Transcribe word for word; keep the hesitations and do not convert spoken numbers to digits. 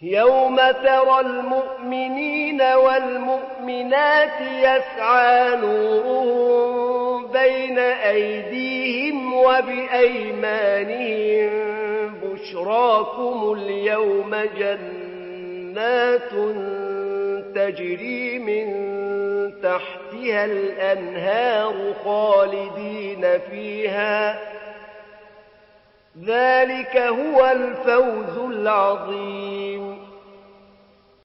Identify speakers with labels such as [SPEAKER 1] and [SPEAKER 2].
[SPEAKER 1] يوم ترى المؤمنين والمؤمنات يسعى نورهم بين أيديهم وبأيمانهم بشراكم اليوم جنات تجري من تحتها الأنهار خالدين فيها ذلك هو الفوز العظيم